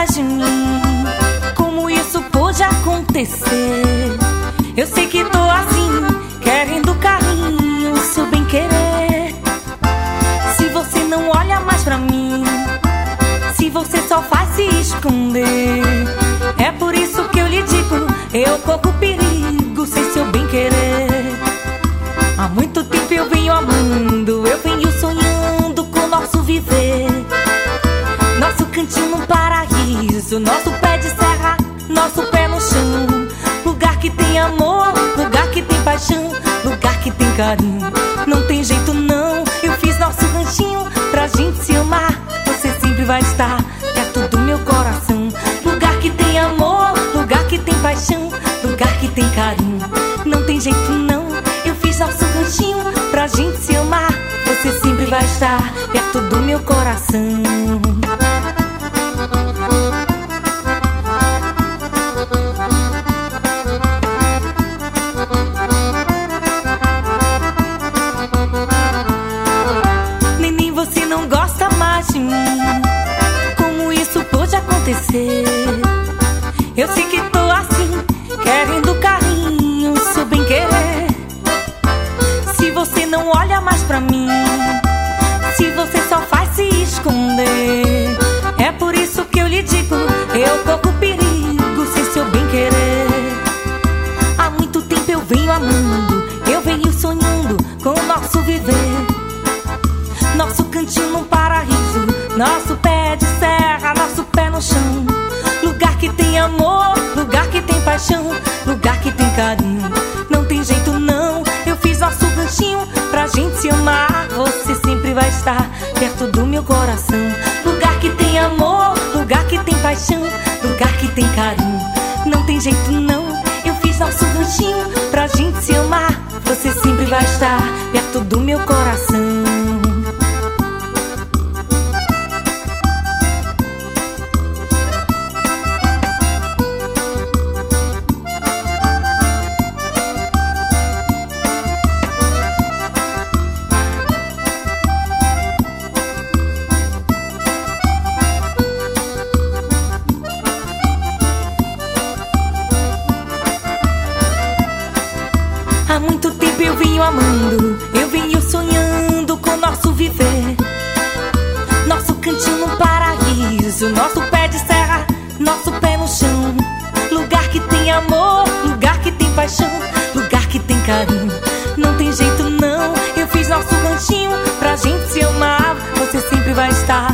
mais de mim. Como isso pôde acontecer? Eu sei que tô assim, querendo carinho, seu bem querer. Se você não olha mais pra mim, se você só faz se esconder, é por isso que eu lhe digo, eu corro perigo sem seu bem querer. Há muito tempo eu venho amando, eu venho sonhando com nosso viver. Nosso cantinho no paraíso, nosso pé de serra, nosso pé no chão. Lugar que tem amor, lugar que tem paixão, lugar que tem carinho. Não tem jeito não, eu fiz nosso ranchinho pra gente se amar. Você sempre vai estar perto do meu coração. Lugar que tem amor, lugar que tem paixão, lugar que tem carinho. Não tem jeito não, eu fiz nosso ranchinho pra gente se amar. Você sempre vai estar perto do meu coração. Neném, você não gosta mais de mim. Como isso pôde acontecer? Eu sei que tô assim, querendo carinho, seu bem querer. Se você não olha mais pra mim, se você só faz se esconder, é por isso que eu lhe digo, eu corro perigo sem seu bem querer. Há muito tempo eu venho amando, eu venho sonhando com o nosso viver. Nosso cantinho no paraíso, nosso pé de serra, nosso pé no chão. Lugar que tem amor, lugar que tem paixão, lugar que tem carinho. Não tem jeito não, eu fiz nosso ranchinho pra gente se amar. Você sempre vai estar perto do meu coração. Lugar que tem amor, lugar que tem paixão, lugar que tem carinho. Não tem jeito não, eu fiz nosso ranchinho pra gente se amar. Você sempre vai estar perto do meu coração. Há muito tempo eu venho amando, eu venho sonhando com nosso viver. Nosso cantinho no paraíso, nosso pé de serra, nosso pé no chão. Lugar que tem amor, lugar que tem paixão, lugar que tem carinho. Não tem jeito não, eu fiz nosso ranchinho pra gente se amar. Você sempre vai estar